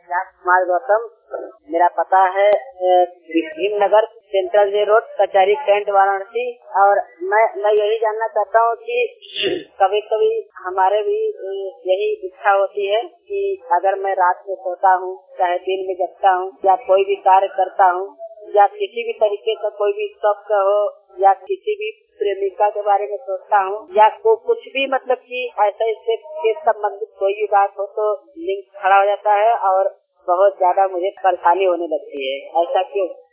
कुमार गौतम, मेरा पता है Bhimnagar, central J road, Kachahri cantt, Varanasi. और मैं यही जानना चाहता हूँ कि कभी कभी हमारे भी यही इच्छा होती है कि अगर मैं रात में सोता हूँ, चाहे दिन में जगता हूँ, या कोई भी कार्य करता हूँ, या किसी भी तरीके का कोई भी शौक हो, या किसी भी प्रेमिका के बारे में सोचता हूँ, या कुछ भी मतलब कि ऐसा इससे संबंधित कोई भी बात हो तो लिंक खड़ा हो जाता है और बहुत ज्यादा मुझे परेशानी होने लगती है। ऐसा क्यों?